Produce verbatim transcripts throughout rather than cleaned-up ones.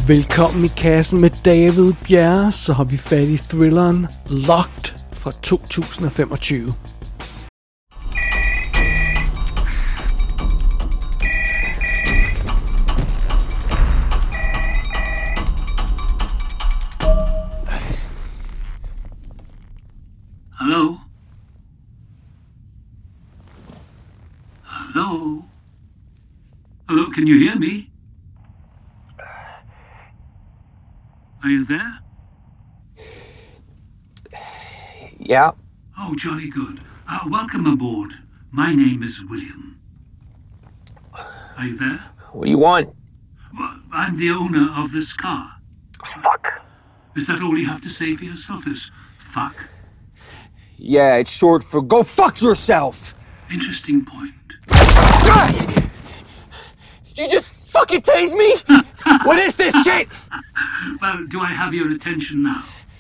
Velkommen i kassen med David Bjerre, så har vi fat i thrilleren Locked fra to tusind og femogtyve. Hello? Hello? Hello, can you hear me? Are you there? Yeah. Oh, jolly good. Uh, welcome aboard. My name is William. Are you there? What do you want? Well, I'm the owner of this car. Fuck. Is that all you have to say for yourself is fuck? Yeah, it's short for go fuck yourself. Interesting point. Ah! Did you just fucking tase me? What is this shit? Well, do I have your attention now?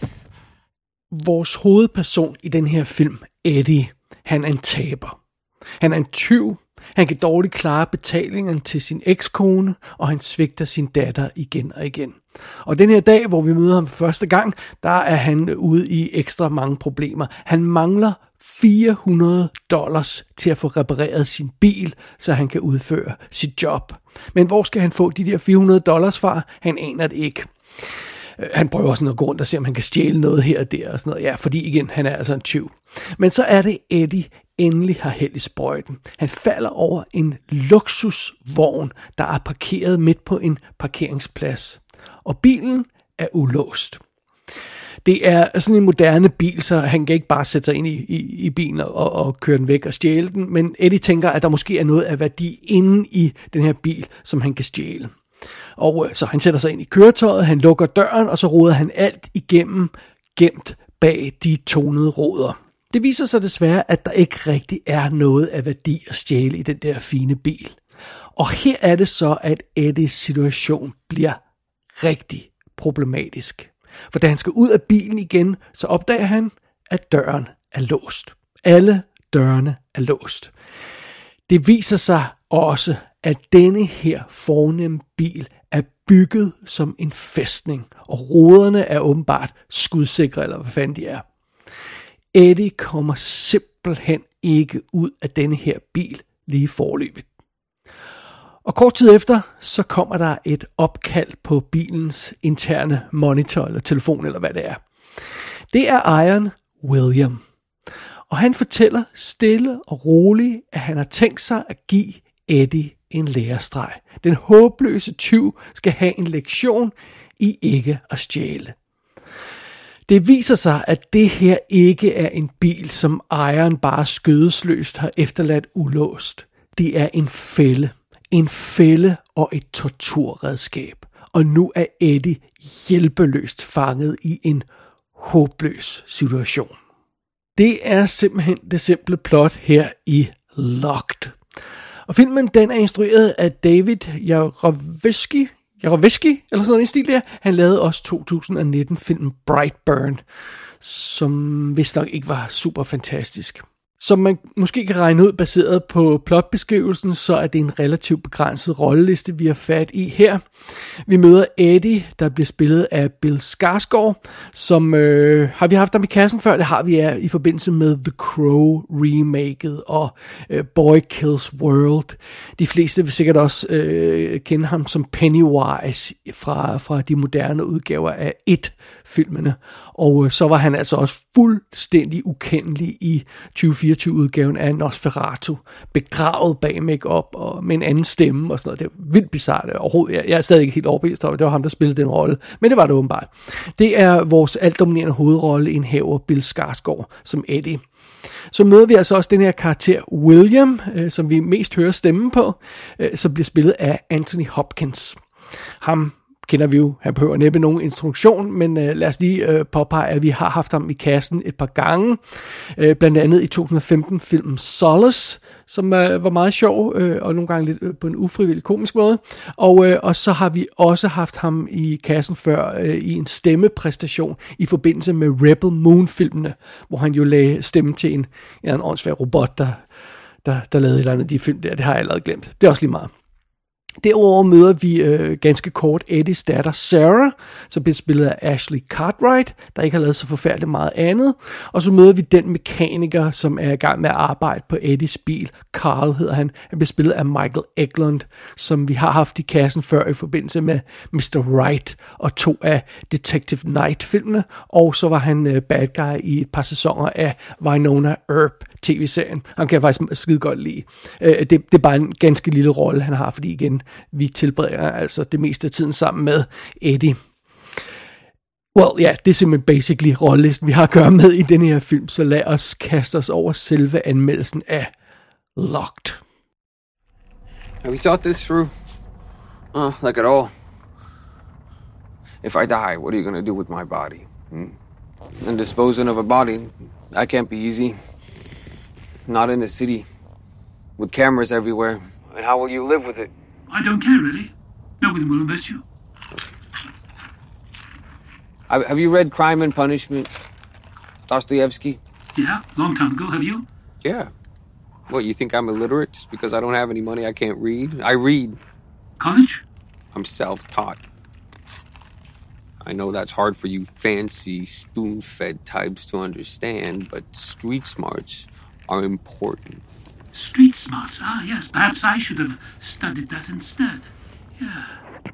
Vores hovedperson i den her film, Eddie, han er en taber. Han er en tyv. Han kan dårligt klare betalingen til sin ekskone, og han svigter sin datter igen og igen. Og den her dag, hvor vi møder ham for første gang, der er han ude i ekstra mange problemer. Han mangler fire hundrede dollars til at få repareret sin bil, så han kan udføre sit job. Men hvor skal han få de der fire hundrede dollars fra? Han aner det ikke. Han prøver sådan at gå rundt og se, om han kan stjæle noget her og der og sådan noget. Ja, fordi igen, han er altså en tyv. Men så er det Eddie endelig har held i sprøjten. Han falder over en luksusvogn, der er parkeret midt på en parkeringsplads. Og bilen er ulåst. Det er sådan en moderne bil, så han kan ikke bare sætte sig ind i, i, i bilen og, og køre den væk og stjæle den. Men Eddie tænker, at der måske er noget af værdi inde i den her bil, som han kan stjæle. Og så han sætter sig ind i køretøjet, han lukker døren, og så roder han alt igennem, gemt bag de tonede ruder. Det viser sig desværre, at der ikke rigtig er noget af værdi at stjæle i den der fine bil. Og her er det så, at Eddies situation bliver rigtig problematisk. For da han skal ud af bilen igen, så opdager han, at døren er låst. Alle dørene er låst. Det viser sig også, at denne her fornemme bil er bygget som en fæstning, og ruderne er åbenbart skudsikre, eller hvad fanden de er. Eddie kommer simpelthen ikke ud af denne her bil lige forløbet. Og kort tid efter, så kommer der et opkald på bilens interne monitor, eller telefon, eller hvad det er. Det er ejeren William. Og han fortæller stille og roligt, at han har tænkt sig at give Eddie en lærestreg. Den håbløse tyv skal have en lektion i ikke at stjæle. Det viser sig, at det her ikke er en bil, som ejeren bare skødesløst har efterladt ulåst. Det er en fælde. En fælde og et torturredskab. Og nu er Eddie hjælpeløst fanget i en håbløs situation. Det er simpelthen det simple plot her i Locked. Og filmen, den er instrueret af David Yarovesky, Yarovesky eller sådan en stil der. Han lavede også to tusind og nitten filmen Brightburn, som vist nok ikke var super fantastisk. Som man måske kan regne ud baseret på plotbeskrivelsen, så er det en relativt begrænset rolleliste, vi har fat i her. Vi møder Eddie, der bliver spillet af Bill Skarsgård, som øh, har vi haft ham i kassen før. Det har vi er i forbindelse med The Crow remaket og øh, Boy Kills World. De fleste vil sikkert også øh, kende ham som Pennywise fra, fra de moderne udgaver af It-filmene. Og øh, så var han altså også fuldstændig ukendelig i tyve fireogtyve-udgaven af Nosferatu, begravet bag make-up og med en anden stemme og sådan noget. Det er vildt bizarrt overhovedet. Jeg, jeg er stadig ikke helt overbevist om, det var ham, der spillede den rolle, men det var det åbenbart. Det er vores altdominerende hovedrolle, indhaver Bill Skarsgård som Eddie. Så møder vi altså også den her karakter William, øh, som vi mest hører stemmen på, øh, som bliver spillet af Anthony Hopkins. Ham kender vi jo, han behøver næppe nogen instruktion, men øh, lad os lige øh, påpege, at vi har haft ham i kassen et par gange, øh, blandt andet i to tusind og femten filmen Solace, som øh, var meget sjov, øh, og nogle gange lidt øh, på en ufrivillig komisk måde, og, øh, og så har vi også haft ham i kassen før øh, i en stemmepræstation i forbindelse med Rebel Moon-filmene, hvor han jo lagde stemme til en, en åndssvær robot, der, der, der lavede et eller andet de film der, det har jeg allerede glemt, det er også lige meget. Derudover møder vi øh, ganske kort Eddies datter Sarah, som bliver spillet af Ashley Cartwright, der ikke har lavet så forfærdeligt meget andet. Og så møder vi den mekaniker, som er i gang med at arbejde på Eddies bil. Carl hedder han. Han bliver spillet af Michael Eklund, som vi har haft i kassen før i forbindelse med mister Right og to af Detective Night-filmene. Og så var han øh, bad guy i et par sæsoner af Winona Earp tv-serien. Han kan jeg faktisk skide godt lide. Øh, det, det er bare en ganske lille rolle, han har, fordi igen, vi tilbringer altså det meste af tiden sammen med Eddie. Well, ja, yeah, det er simpelthen basically rollelisten, vi har at gøre med i denne her film, så lad os kaste os over selve anmeldelsen af Locked. Have you thought this through? Uh, like at all? If I die, what are you gonna do with my body? Hmm? And disposing of a body, that can't be easy. Not in a city, with cameras everywhere. And how will you live with it? I don't care, really. Nobody will miss you. Have you read Crime and Punishment? Dostoevsky? Yeah, long time ago. Have you? Yeah. What, you think I'm illiterate just because I don't have any money I can't read? I read. College? I'm self-taught. I know that's hard for you fancy, spoon-fed types to understand, but street smarts are important. Street smarts? Ah, yes. Perhaps I should have studied that instead. Yeah.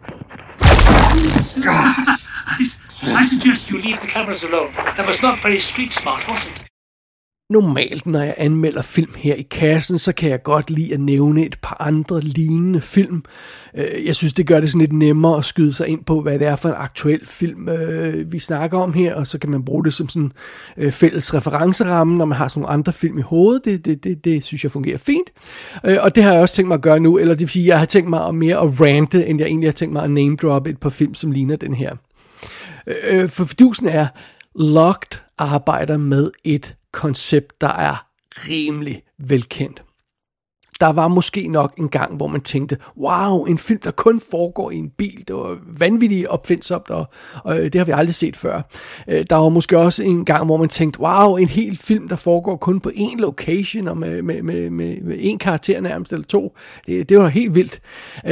I, I suggest you leave the cameras alone. That was not very street smart, was it? Normalt, når jeg anmelder film her i kassen, så kan jeg godt lide at nævne et par andre lignende film. Jeg synes, det gør det sådan lidt nemmere at skyde sig ind på, hvad det er for en aktuel film, vi snakker om her, og så kan man bruge det som sådan en fælles referenceramme, når man har sådan nogle andre film i hovedet. Det, det, det, det synes jeg fungerer fint. Og det har jeg også tænkt mig at gøre nu, eller det vil sige, jeg har tænkt mig mere at rante, end jeg egentlig har tænkt mig at name-droppe et par film, som ligner den her. For fordusen er, Locked arbejder med et koncept, der er rimelig velkendt. Der var måske nok en gang, hvor man tænkte, wow, en film, der kun foregår i en bil. Det var vanvittigt opfindsomt, og, og det har vi aldrig set før. Der var måske også en gang, hvor man tænkte, wow, en hel film, der foregår kun på én location, og med, med, med, med, med én karakter nærmest, eller to. Det, det var helt vildt.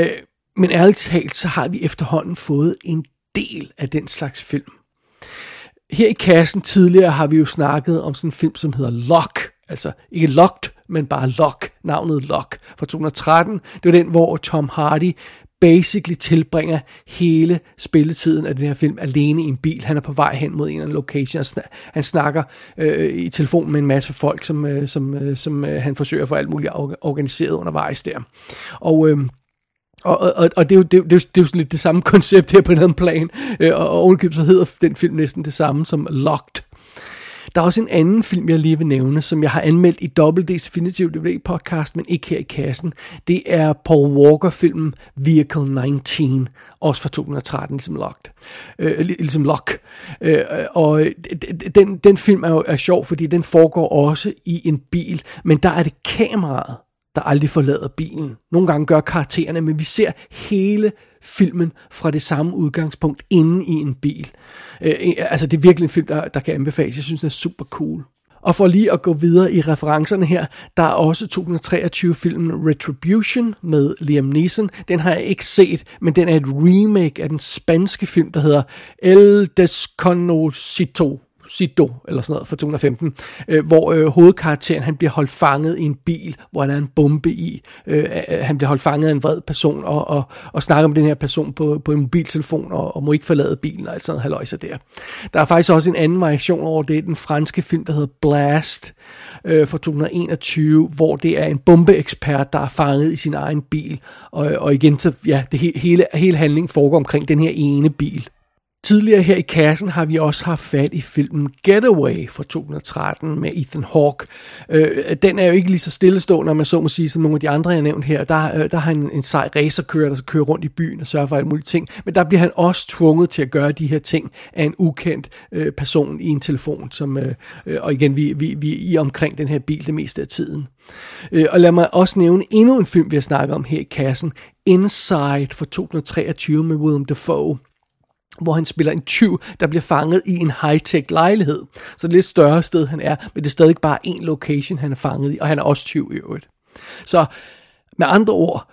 Men ærligt talt, så har vi efterhånden fået en del af den slags film. Her i kassen tidligere har vi jo snakket om sådan en film, som hedder Lock. Altså ikke Locked, men bare Lock. Navnet Lock fra to tusind og tretten. Det var den, hvor Tom Hardy basically tilbringer hele spilletiden af den her film alene i en bil. Han er på vej hen mod en eller anden location. Han snakker øh, i telefon med en masse folk, som, øh, som, øh, som øh, han forsøger at få alt muligt organiseret undervejs der. Og... Øh, Og, og, og det, er jo, det, er jo, det er jo sådan lidt det samme koncept her på den plan, og, og ovenikøbet så hedder den film næsten det samme som Locked. Der er også en anden film, jeg lige vil nævne, som jeg har anmeldt i W D's Definitive D V D-podcast, men ikke her i kassen. Det er Paul Walker-filmen Vehicle nitten, også fra to tusind og tretten, ligesom Locked. Øh, ligesom Lock. Øh, og den, den film er jo er sjov, fordi den foregår også i en bil, men der er det kameraet, der aldrig forlader bilen. Nogle gange gør karaktererne, men vi ser hele filmen fra det samme udgangspunkt inde i en bil. Øh, altså det er virkelig en film, der, der kan anbefales. Jeg synes, den er super cool. Og for lige at gå videre i referencerne her, der er også to tusind og treogtyve-filmen Retribution med Liam Neeson. Den har jeg ikke set, men den er et remake af den spanske film, der hedder El Desconocido. Cito, eller sådan noget, fra to tusind og femten, øh, hvor øh, hovedkarakteren, han bliver holdt fanget i en bil, hvor der er en bombe i. Øh, han bliver holdt fanget af en vred person, og, og, og snakker med den her person på, på en mobiltelefon, og, og må ikke forlade bilen, og alt sådan noget halløjse der. Der er faktisk også en anden variation over det, den franske film, der hedder Blast, øh, fra to tusind og enogtyve, hvor det er en bombeekspert, der er fanget i sin egen bil, og, og igen, så ja, det hele, hele handlingen foregår omkring den her ene bil. Tidligere her i kassen har vi også haft fat i filmen Getaway fra to tusind og tretten med Ethan Hawke. Øh, den er jo ikke lige så stillestående, om man så må sige, som nogle af de andre, jeg har nævnt her. Der, øh, der har han en, en sej racerkører, der skal køre rundt i byen og sørge for alle mulige ting. Men der bliver han også tvunget til at gøre de her ting af en ukendt øh, person i en telefon. Som, øh, øh, og igen, vi, vi, vi er i omkring den her bil det meste af tiden. Øh, og lad mig også nævne endnu en film, vi har snakket om her i kassen. Inside fra to tusind og treogtyve med Willem Dafoe, hvor han spiller en tyv, der bliver fanget i en high-tech lejlighed. Så det er lidt større sted, han er, men det er stadig bare en location, han er fanget i, og han er også tyv i øvrigt. Så med andre ord,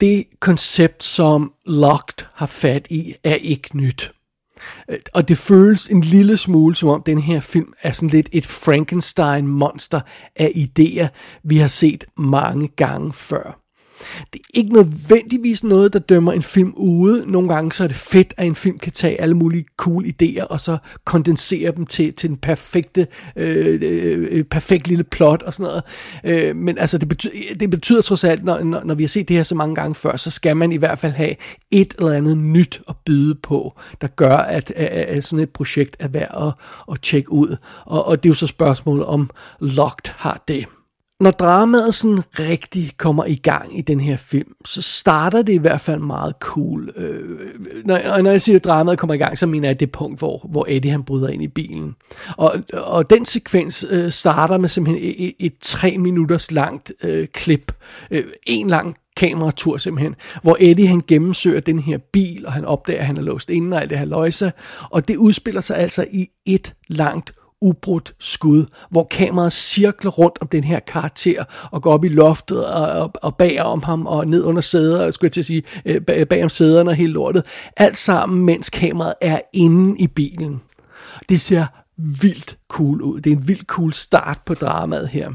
det koncept, som Locked har fat i, er ikke nyt. Og det føles en lille smule, som om den her film er sådan lidt et Frankenstein-monster af idéer, vi har set mange gange før. Det er ikke nødvendigvis noget, der dømmer en film ude. Nogle gange så er det fedt, at en film kan tage alle mulige cool idéer, og så kondensere dem til, til den perfekte, øh, øh, perfekt lille plot og sådan noget. Øh, men altså, det betyder, det betyder trods alt, når, når, når vi har set det her så mange gange før, så skal man i hvert fald have et eller andet nyt at byde på, der gør, at, at, at sådan et projekt er værd at, at tjekke ud. Og, og det er jo så spørgsmålet, om Locked har det. Når dramaet sådan rigtig kommer i gang i den her film, så starter det i hvert fald meget cool. Øh, når, når jeg siger, at dramaet kommer i gang, så mener jeg det punkt, hvor, hvor Eddie han bryder ind i bilen. Og, og den sekvens øh, starter med simpelthen et, et, et tre minutters langt øh, klip. Øh, en lang kameratur simpelthen, hvor Eddie han gennemsøger den her bil, og han opdager, at han er låst inde og alt det her løjse. Og det udspiller sig altså i et langt ubrudt skud, hvor kameraet cirkler rundt om den her karakter og går op i loftet og, og, og bag om ham og ned under sæder, skulle jeg til at sige, bag, bag om sæderne og hele lortet. Alt sammen, mens kameraet er inde i bilen. Det ser vildt cool ud. Det er en vildt cool start på dramaet her.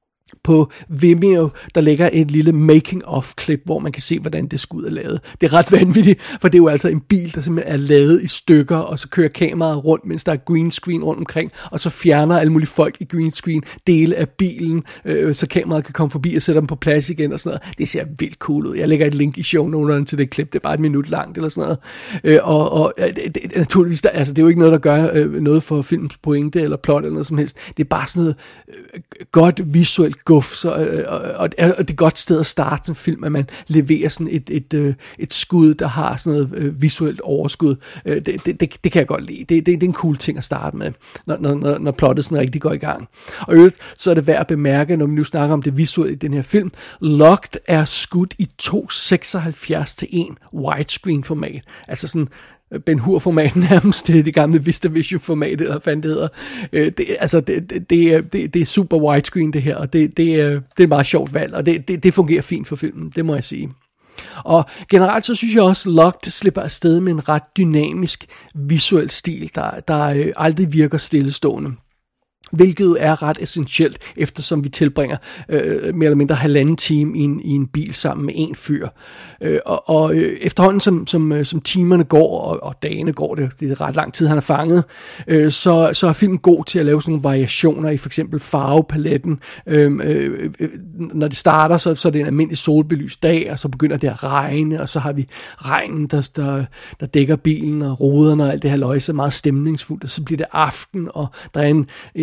På Vimeo, der ligger et lille making-of-klip, hvor man kan se, hvordan det skud er lavet. Det er ret vanvittigt, for det er jo altså en bil, der simpelthen er lavet i stykker, og så kører kameraet rundt, mens der er green screen rundt omkring, og så fjerner alle mulige folk i green screen dele af bilen, øh, så kameraet kan komme forbi og sætte dem på plads igen og sådan noget. Det ser vildt cool ud. Jeg lægger et link i shownoterne til det klip, det er bare et minut langt eller sådan noget. Øh, og og det, det, naturligvis, der, altså det er jo ikke noget, der gør øh, noget for filmens pointe eller plot eller noget som helst. Det er bare sådan noget øh, godt visuelt guf, så, øh, og, og det er et godt sted at starte sådan en film, at man leverer sådan et, et, et, et skud, der har sådan noget øh, visuelt overskud. Øh, det, det, det, det kan jeg godt lide. Det, det, det er en cool ting at starte med, når, når, når plottet sådan rigtig går i gang. Og i øvrigt, så er det værd at bemærke, når vi nu snakker om det visuelle i den her film, Locked er skudt i to komma seksoghalvfjerds til en widescreen format. Altså sådan Ben Hur-format nærmest, det er det gamle VistaVision-format, eller hvad fanden det hedder. Øh, det, altså, det, det, det, det, det er super widescreen, det her, og det, det, det er et meget sjovt valg, og det, det, det fungerer fint for filmen, det må jeg sige. Og generelt så synes jeg også, Locked slipper afsted med en ret dynamisk visuel stil, der, der øh, aldrig virker stillestående. Hvilket er ret essentielt, eftersom vi tilbringer øh, mere eller mindre halvanden time i en, i en bil sammen med en fyr. Øh, og og øh, efterhånden som, som, som timerne går, og, og dagene går, det, det er ret lang tid, han er fanget, øh, så, så er filmen god til at lave sådan nogle variationer i for eksempel farvepaletten. Øh, øh, øh, når det starter, så, så er det en almindelig solbelyst dag, og så begynder det at regne, og så har vi regnen, der, der, der dækker bilen, og ruderne og alt det her løjse, meget stemningsfuldt, og så bliver det aften, og der er en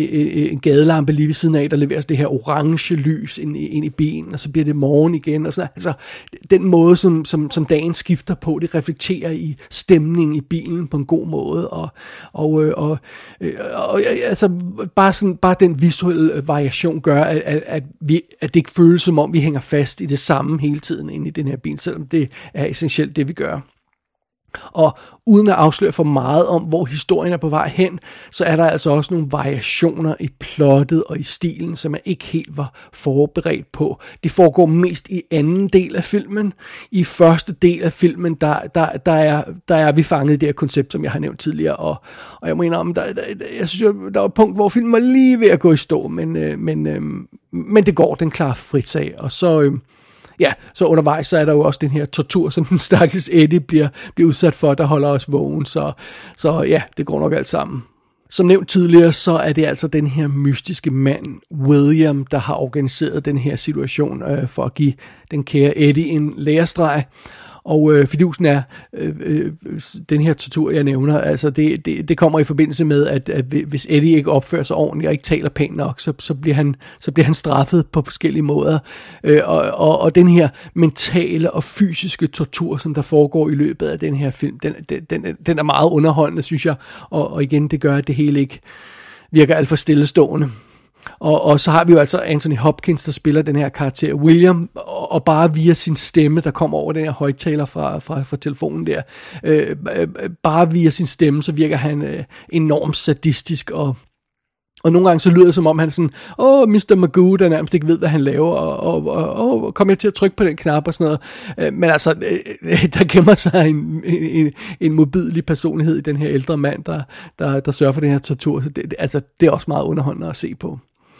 en gadelampe lige ved siden af, der leveres det her orange lys ind, ind i bilen, og så bliver det morgen igen, og sådan. Altså, den måde, som, som, som dagen skifter på, det reflekterer i stemningen i bilen på en god måde, og, og, og, og altså, bare, sådan, bare den visuelle variation gør, at, at, at, vi, at det ikke føles som om, vi hænger fast i det samme hele tiden inde i den her bil, selvom det er essentielt det, vi gør. Og uden at afsløre for meget om, hvor historien er på vej hen, så er der altså også nogle variationer i plottet og i stilen, som jeg ikke helt var forberedt på. Det foregår mest i anden del af filmen. I første del af filmen, der, der, der, er, der er vi fanget i det her koncept, som jeg har nævnt tidligere. Og, og jeg mener om, der, der, jeg synes, der var et punkt, hvor filmen var lige ved at gå i stå, men, men, men det går, den klarer frit sag. Og så... Ja, så undervejs så er der jo også den her tortur, som den stakkels Eddie bliver, bliver udsat for, der holder os vågen. Så, så ja, det går nok alt sammen. Som nævnt tidligere, så er det altså den her mystiske mand, William, der har organiseret den her situation øh, for at give den kære Eddie en lærestreg. Og øh, fidusen er, øh, øh, den her tortur, jeg nævner, altså det, det, det kommer i forbindelse med, at, at hvis Eddie ikke opfører sig ordentligt og ikke taler pænt nok, så, så, bliver, han, så bliver han straffet på forskellige måder. Øh, og, og, og den her mentale og fysiske tortur, som der foregår i løbet af den her film, den, den, den, den er meget underholdende, synes jeg. Og, og igen, det gør, at det hele ikke virker alt for stillestående. Og, og så har vi jo altså Anthony Hopkins, der spiller den her karakter William, og, og bare via sin stemme, der kommer over den her højttaler fra, fra, fra telefonen der, øh, bare via sin stemme, så virker han øh, enormt sadistisk og, Og nogle gange så lyder det som om han sådan, åh, oh, mister Magoo, der nærmest ikke ved, hvad han laver, og, og, og, og kommer jeg til at trykke på den knap og sådan noget. Men altså, der gemmer sig en, en, en modbydelig personlighed i den her ældre mand, der, der, der sørger for den her tortur. Så det, altså, det er også meget underholdende at se på.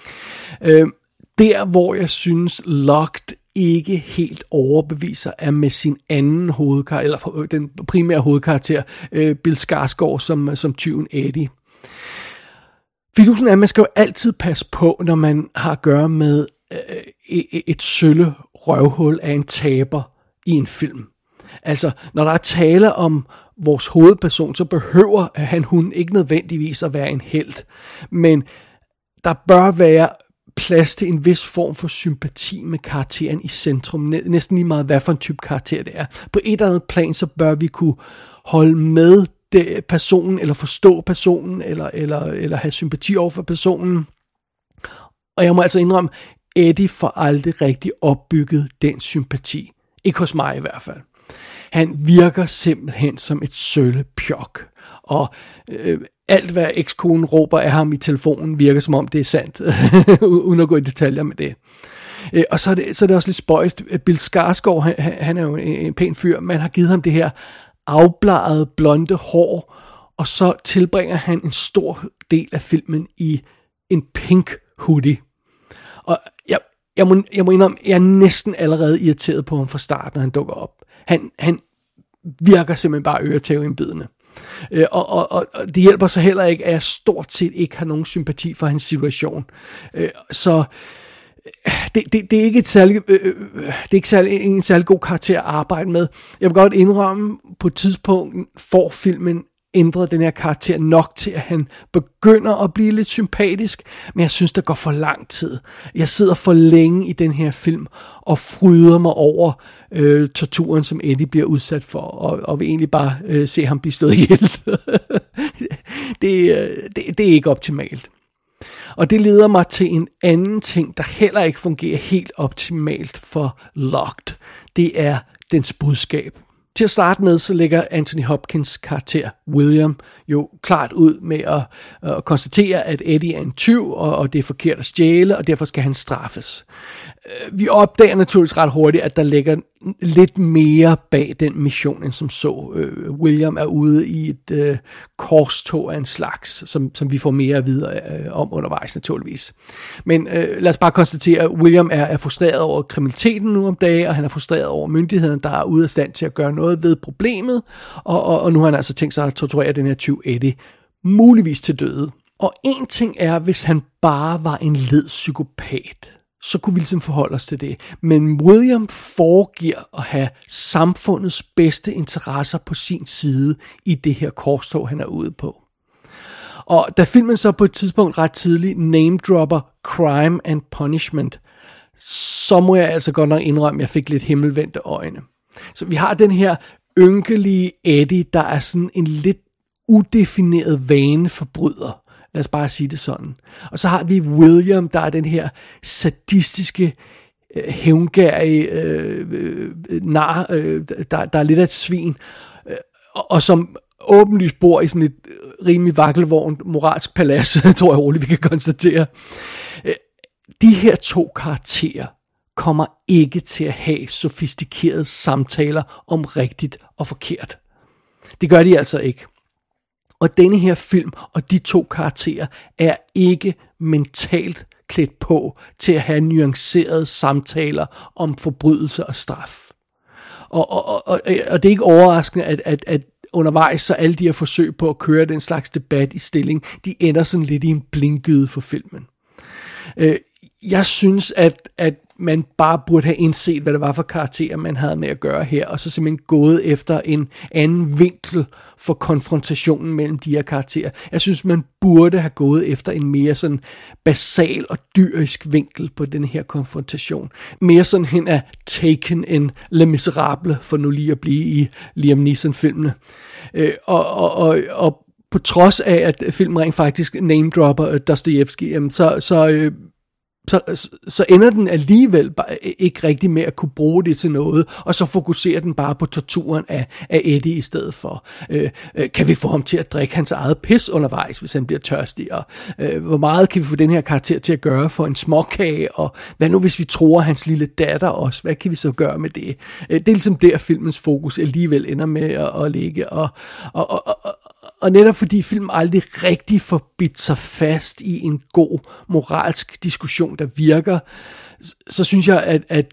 Der, hvor jeg synes, Locked ikke helt overbeviser, er med sin anden hovedkarakter, eller den primære hovedkarakter, Bill Skarsgård, som, som tyven Eddie. Fidusen er, at man skal jo altid passe på, når man har at gøre med øh, et sølle røvhul af en taber i en film. Altså, når der er tale om vores hovedperson, så behøver han hun ikke nødvendigvis at være en helt. Men der bør være plads til en vis form for sympati med karakteren i centrum. Næsten lige meget, hvad for en type karakter det er. På et eller andet plan, så bør vi kunne holde med det, personen, eller forstå personen, eller, eller, eller have sympati over for personen. Og jeg må altså indrømme, Eddie får aldrig rigtig opbygget den sympati. Ikke hos mig i hvert fald. Han virker simpelthen som et sølle pjok. Og øh, alt hvad ekskonen råber af ham i telefonen, virker som om det er sandt. Uden at gå i detaljer med det. Øh, og så er det, så er det også lidt spøjst. Bill Skarsgård, han, han er jo en, en pæn fyr. Man har givet ham det her afbladet blonde hår, og så tilbringer han en stor del af filmen i en pink hoodie. Og jeg, jeg, må, jeg må indrømme, jeg er næsten allerede irriteret på ham fra starten, når han dukker op. Han, han virker simpelthen bare øretæveindbydende. Øh, og, og, og, og det hjælper så heller ikke, at jeg stort set ikke har nogen sympati for hans situation. Øh, så Det, det, det er ikke et særlig, øh, det er ikke særlig, en særlig god karakter at arbejde med. Jeg vil godt indrømme, på et tidspunkt får filmen ændret den her karakter nok til, at han begynder at blive lidt sympatisk, men jeg synes, der går for lang tid. Jeg sidder for længe i den her film og fryder mig over øh, torturen, som Eddie bliver udsat for, og, og vil egentlig bare øh, se ham blive slået ihjel. det, øh, det, det er ikke optimalt. Og det leder mig til en anden ting, der heller ikke fungerer helt optimalt for Locked. Det er dens budskab. Til at starte med, så lægger Anthony Hopkins karakter William jo klart ud med at, at konstatere, at Eddie er en tyv, og, og det er forkert at stjæle, og derfor skal han straffes. Vi opdager naturligvis ret hurtigt, at der ligger lidt mere bag den mission, end som så. William er ude i et øh, korstog af en slags, som, som vi får mere at vide øh, om undervejs naturligvis. Men øh, lad os bare konstatere, at William er, er frustreret over kriminaliteten nu om dagen, og han er frustreret over myndighederne, der er ude af stand til at gøre noget ved problemet, og, og, og nu har han altså tænkt sig at torturere den her tyv Eddie, muligvis til døde. Og en ting er, hvis han bare var en led psykopat, så kunne vi ligesom forholde os til det. Men William foregiver at have samfundets bedste interesser på sin side i det her korstog, han er ude på. Og da filmen så på et tidspunkt ret tidligt name-dropper Crime and Punishment, så må jeg altså godt nok indrømme, at jeg fik lidt himmelvendte øjne. Så vi har den her ynkelige Eddie, der er sådan en lidt udefineret vaneforbryder. Lad os bare sige det sådan. Og så har vi William, der er den her sadistiske, øh, hævngærige øh, øh, nar, øh, der, der er lidt af et svin, øh, og, og som åbenlyst bor i sådan et rimelig vakkelvogn moralsk palads, tror jeg roligt, vi kan konstatere. Øh, de her to karakterer kommer ikke til at have sofistikerede samtaler om rigtigt og forkert. Det gør de altså ikke. Og denne her film og de to karakterer er ikke mentalt klædt på til at have nuancerede samtaler om forbrydelse og straf. Og, og, og, og det er ikke overraskende, at, at, at undervejs så alle de her forsøg på at køre den slags debat i stilling, de ender sådan lidt i en blindgyde for filmen. Jeg synes, at, at man bare burde have indset, hvad det var for karakterer, man havde med at gøre her, og så simpelthen gået efter en anden vinkel for konfrontationen mellem de her karakterer. Jeg synes, man burde have gået efter en mere sådan basal og dyrisk vinkel på den her konfrontation. Mere sådan hen af Taken end Les Miserables, for nu lige at blive i Liam Neeson-filmene. Øh, og, og, og, og på trods af, at filmen rent faktisk name-dropper Dostojevski, så... så øh, så, så ender den alligevel bare ikke rigtig med at kunne bruge det til noget, og så fokuserer den bare på torturen af, af Eddie i stedet for. Øh, øh, kan vi få ham til at drikke hans eget pis undervejs, hvis han bliver tørstig? Og øh, hvor meget kan vi få den her karakter til at gøre for en småkage? Og hvad nu, hvis vi tror hans lille datter også? Hvad kan vi så gøre med det? Øh, det er ligesom der, filmens fokus alligevel ender med at, at ligge. Og, og, og, og, og netop fordi filmen aldrig rigtig får bidt sig fast i en god moralsk diskussion, der virker, så synes jeg, at, at,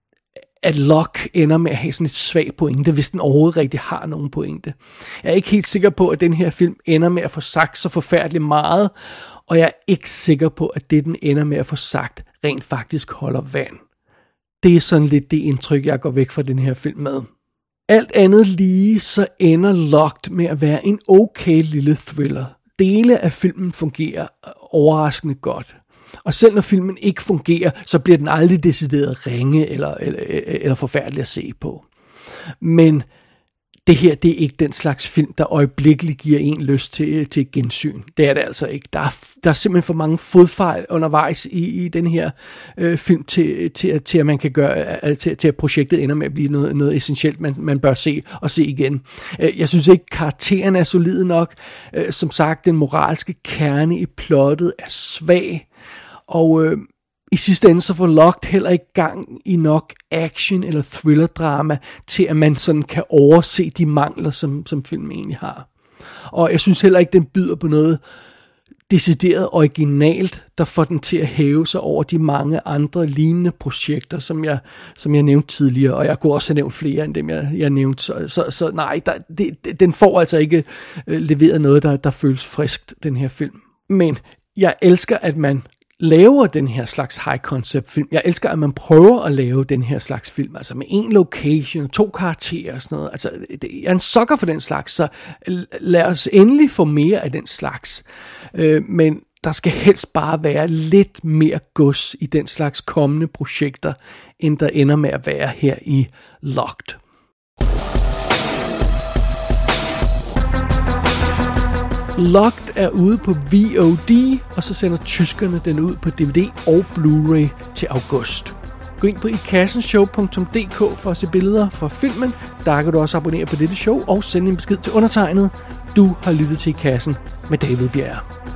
at Locke ender med at have sådan et svagt pointe, hvis den overhovedet rigtig har nogen pointe. Jeg er ikke helt sikker på, at den her film ender med at få sagt så forfærdeligt meget, og jeg er ikke sikker på, at det, den ender med at få sagt, rent faktisk holder vand. Det er sådan lidt det indtryk, jeg går væk fra den her film med. Alt andet lige, så ender Locked med at være en okay lille thriller. Dele af filmen fungerer overraskende godt. Og selv når filmen ikke fungerer, så bliver den aldrig decideret ringe eller, eller, eller forfærdelig at se på. Men det her, det er ikke den slags film, der øjeblikkeligt giver en lyst til, til gensyn. Det er det altså ikke. Der er, der er simpelthen for mange fodfejl undervejs i, i den her øh, film, til, til, til at man kan gøre, til, til at projektet ender med at blive noget, noget essentielt, man, man bør se og se igen. Jeg synes ikke, karakteren er solid nok. Som sagt, den moralske kerne i plottet er svag. Og øh, i sidste ende så får Locked heller ikke gang i nok action eller thriller-drama til at man sådan kan overse de mangler, som, som filmen egentlig har. Og jeg synes heller ikke, den byder på noget decideret originalt, der får den til at hæve sig over de mange andre lignende projekter, som jeg, som jeg nævnte tidligere, og jeg kunne også have nævnt flere end dem, jeg, jeg nævnte. Så, så, så nej, der, det, den får altså ikke øh, leveret noget, der, der føles friskt, den her film. Men jeg elsker, at man laver den her slags high-concept film. Jeg elsker, at man prøver at lave den her slags film, altså med en location, to karakterer og sådan noget. Altså, jeg er en sukker for den slags, så lad os endelig få mere af den slags. Øh, men der skal helst bare være lidt mere gods i den slags kommende projekter, end der ender med at være her i Locked. Locked er ude på V O D, og så sender tyskerne den ud på D V D og Blu-ray til august. Gå ind på i kassen show punktum d k for at se billeder fra filmen. Der kan du også abonnere på dette show og sende en besked til undertegnet. Du har lyttet til I Kassen med David Bjerre.